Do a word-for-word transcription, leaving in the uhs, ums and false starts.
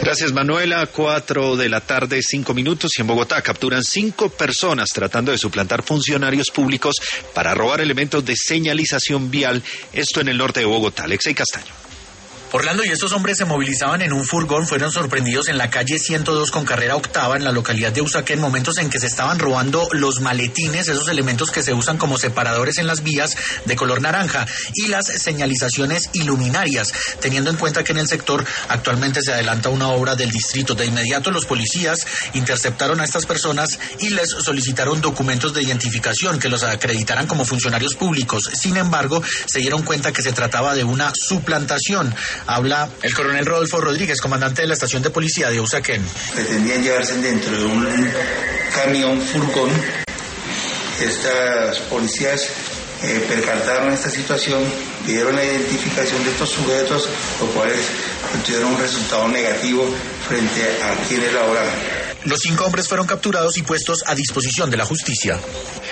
Gracias, Manuela. Cuatro de la tarde, cinco minutos, y en Bogotá capturan cinco personas tratando de suplantar funcionarios públicos para robar elementos de señalización vial. Esto en el norte de Bogotá. Alexei Castaño. Orlando y estos hombres se movilizaban en un furgón, fueron sorprendidos en la calle ciento dos con carrera octava en la localidad de Usaquén, en momentos en que se estaban robando los maletines, esos elementos que se usan como separadores en las vías de color naranja, y las señalizaciones iluminarias, teniendo en cuenta que en el sector actualmente se adelanta una obra del distrito. De inmediato los policías interceptaron a estas personas y les solicitaron documentos de identificación que los acreditaran como funcionarios públicos. Sin embargo, se dieron cuenta que se trataba de una suplantación. Habla el coronel Rodolfo Rodríguez, comandante de la estación de policía de Usaquén. Pretendían llevarse dentro de un camión furgón. Estas policías eh, percataron esta situación, pidieron la identificación de estos sujetos, los cuales obtuvieron un resultado negativo frente a quienes laboraban. Los cinco hombres fueron capturados y puestos a disposición de la justicia.